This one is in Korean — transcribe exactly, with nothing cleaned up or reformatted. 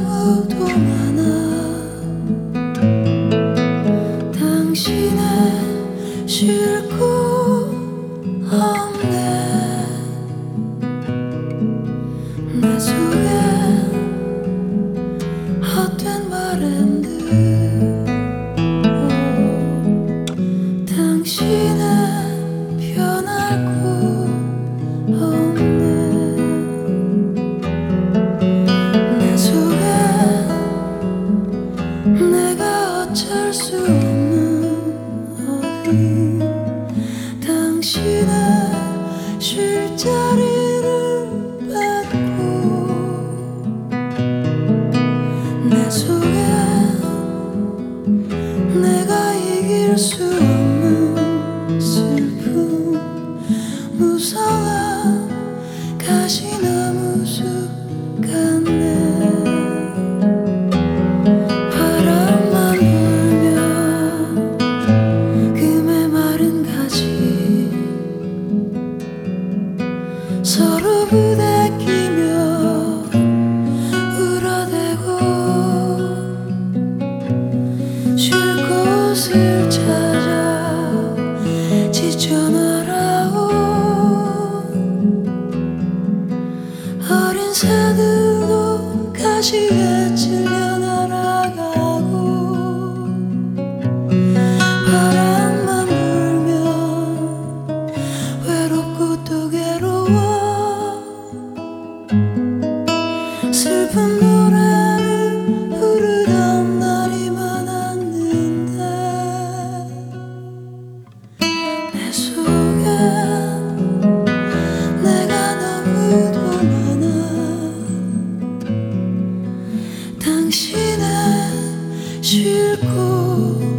너무도 많아. 당신은 싫고 없네. 내 속에 헛된 바람들. 당신은 변할 곳 없네. 내 속에 내가 어쩔 수 없는 어둠. 당신은 쉴 자리를 뺏고 내 속에 내가 이길 수 없는 슬픔. 무서워 가시나무 숲 같네. 바람만 불면 그 메마른 가지 서로 부대끼며 울어대고 쉴 곳을 찾아 지쳐 날아온 어린 새들도 가시에 찔려 날아가고. 바람만 불면 외롭고 또 괴로워. 슬픈 노래를 부르던 날이 많았는데 내 속에 내가 너무도 많아. 당신은 싫고